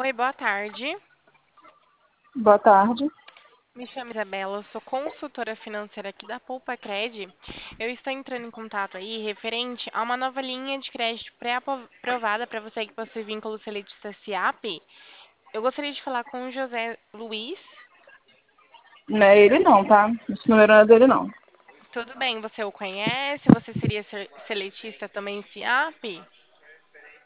Oi, boa tarde. Boa tarde. Me chamo Isabela, eu sou consultora financeira aqui da Poupa Cred. Eu estou entrando em contato aí referente a uma nova linha de crédito pré-aprovada para você que possui vínculo seletista SIAP. Eu gostaria de falar com o José Luiz. Não é ele não, tá? Esse número não é dele não. Tudo bem, você o conhece? Você seria seletista também SIAP?